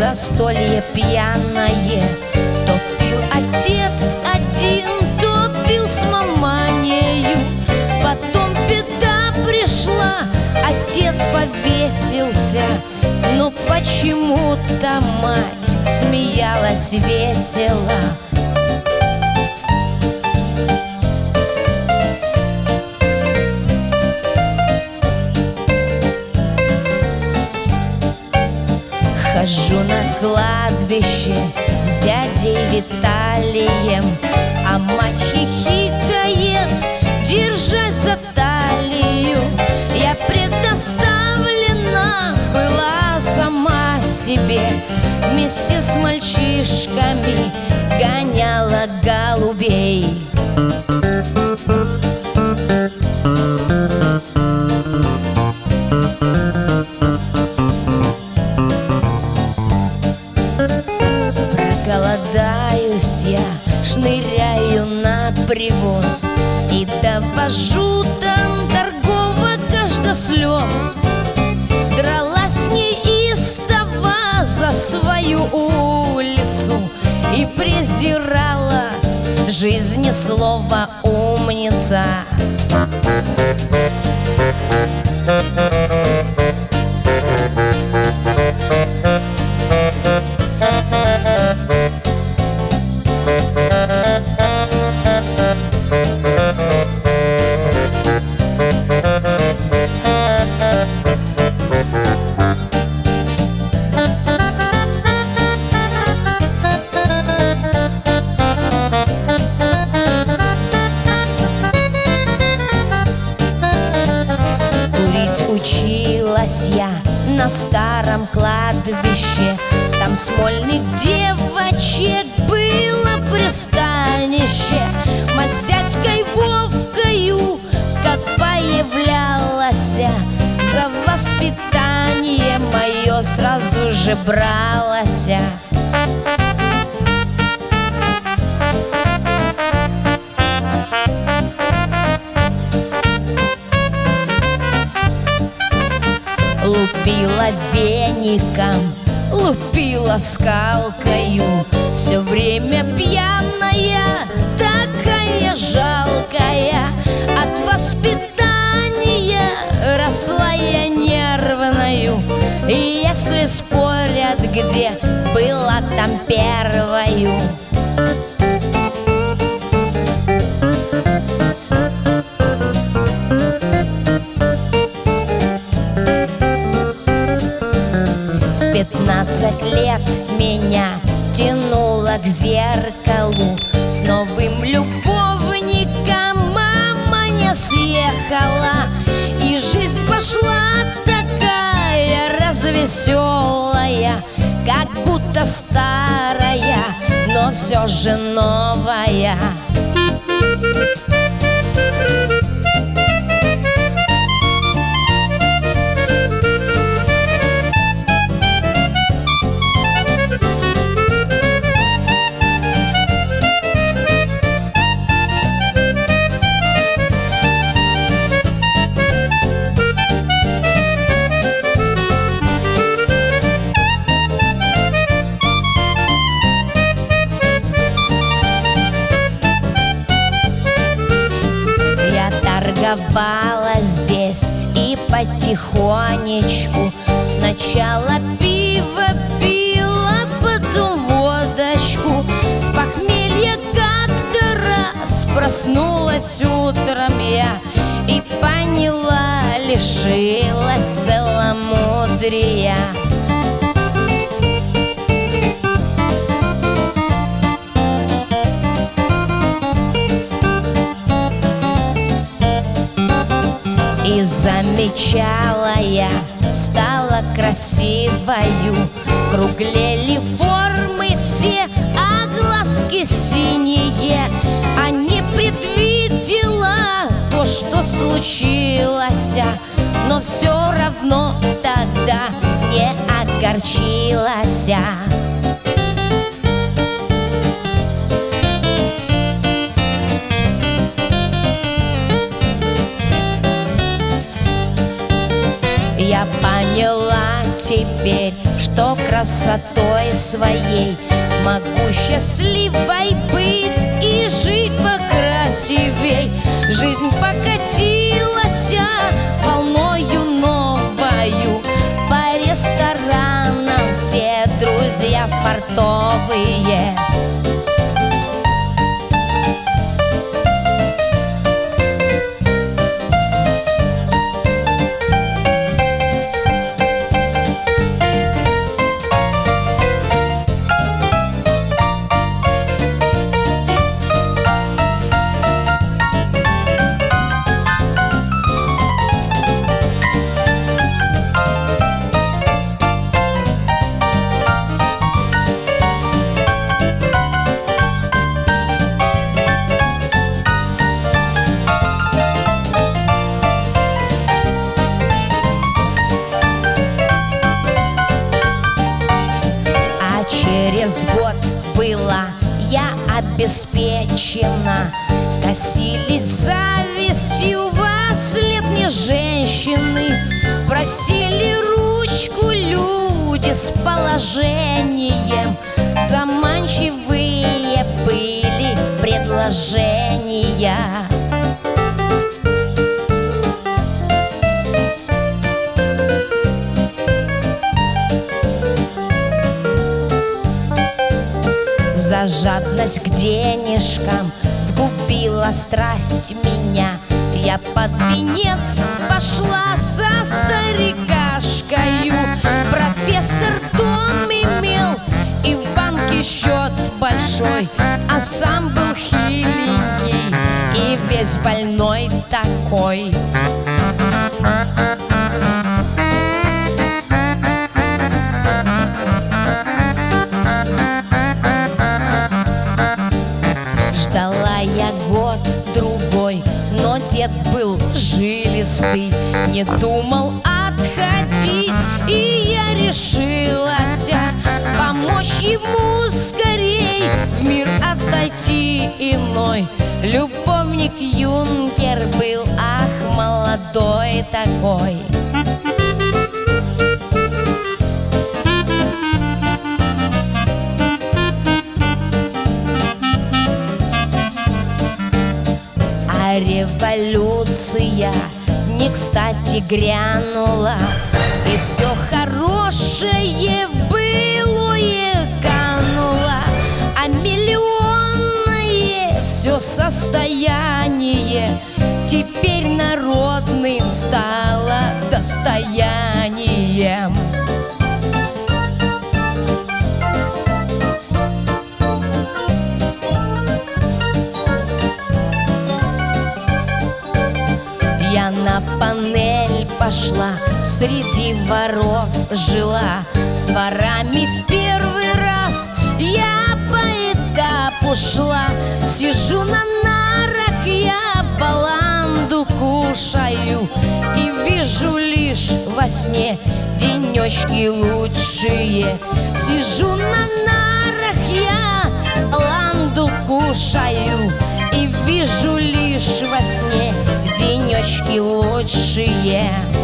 застолье пьяное. То пил отец один, то пил с маманею. Потом беда пришла, отец повесился. Но почему-то мать смеялась весело. Хожу на кладбище с дядей Виталием, а мать хихикает, держась за талию. Я предоставлена была сама себе, вместе с мальчишками гоняла голубей. Проголодаюсь я, шныряю на привоз и довожу там торговок аж до слез. Дралась неистово за свою улицу и презирала жизни слово «умница». Училась я на старом кладбище, там смольных девочек было пристанище. Мать с дядькой Вовкою, как появлялась, за воспитание мое сразу же бралась. Лупила веником, лупила скалкою, все время пьяная, такая жалкая. От воспитания росла я нервною, и если спорят, где была там первою. В 15 лет меня тянуло к зеркалу, с новым любовником мама не съехала. И жизнь пошла такая развеселая, как будто старая, но все же новая. Торговала здесь и потихонечку. Сначала пиво пила, потом водочку. С похмелья как-то раз проснулась утром я и поняла, лишилась целомудрия. И замечала я, стала красивою, круглели формы все, а глазки синие. А не предвидела то, что случилось, но все равно тогда не огорчилась. Я поняла теперь, что красота красотой своей могу счастливой быть и жить покрасивей. Жизнь покатилась волною новою, по ресторанам все друзья фартовые. Через год была я обеспечена, косились завистью вслед мне женщины, просили ручку люди с положением, заманчивые были предложения. За жадность к денежкам сгубила страсть меня. Я под венец пошла со старикашкою. Профессор дом имел и в банке счет большой, а сам был хиленький и весь больной такой. Ждала я год-другой, но дед был жилистый, не думал отходить, и я решилась помочь ему скорей в мир отойти иной. Любовник юнкер был, ах, молодой такой. Революция не кстати грянула, и все хорошее в былое кануло, а миллионное все состояние теперь народным стало достоянием. Я на панель пошла, среди воров жила, с ворами в первый раз я по этапу шла. Сижу на нарах, я баланду кушаю и вижу лишь во сне денечки лучшие. Сижу на нарах, я баланду кушаю и вижу лишь во сне денечки лучшие.